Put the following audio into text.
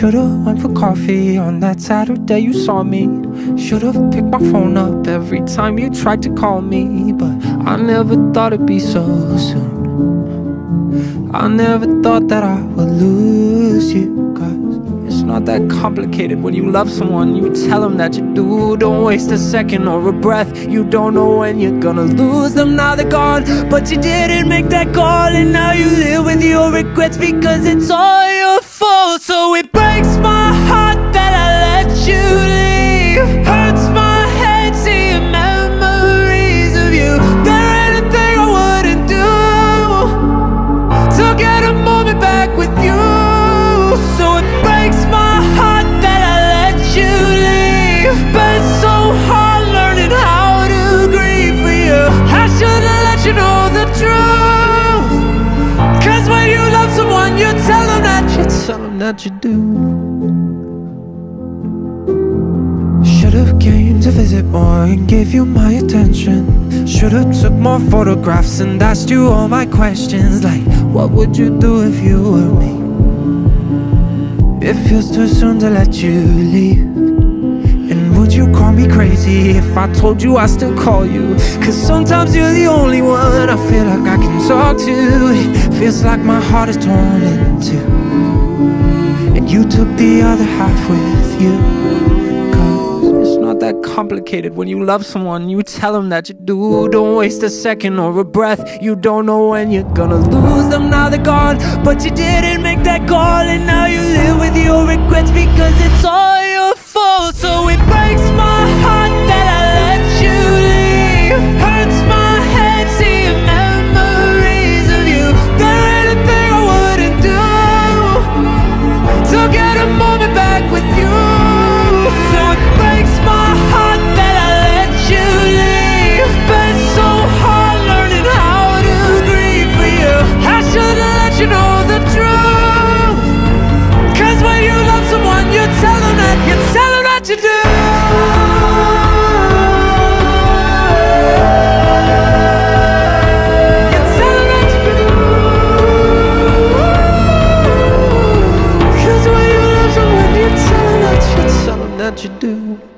Should've went for coffee on that Saturday you saw me. Should've picked my phone up every time you tried to call me. But I never thought it'd be so soon. I never thought that I would lose you. Cause it's not that complicated. When you love someone, you tell them that you do. Don't waste a second or a breath. You don't know when you're gonna lose them. Now they're gone, but you didn't make that call. And now you live with your regrets because it's all your fault. So it breaks my heart that I let you leave. Hurts my head seeing memories of you. There ain't a thing I wouldn't do to get a moment back with you. So it breaks my heart that I let you leave. Been so hard learning how to grieve for you. I should've let you know the truth. Cause when you love someone, you tell them that you do. Should've came to visit more and gave you my attention. Should've took more photographs and asked you all my questions. Like, what would you do if you were me? It feels too soon to let you leave. And would you call me crazy if I told you I still call you? Cause sometimes you're the only one I feel like I can talk to. It feels like my heart is torn in two, and you took the other half with you. Cause it's not that complicated. When you love someone, you tell them that you do. Don't waste a second or a breath. You don't know when you're gonna lose them. Now they're gone, but you didn't make that call. And now you live with your regrets because it's all your fault. So it breaks my heart that I let you leave. Hurts my head seeing memories of you. There ain't a thing I wouldn't do to get a moment back with you. So it breaks my heart that I let you leave. Been so hard learning how to grieve for you. I should've let you know the truth. Cause when you love someone, you tell them that you do. That you do.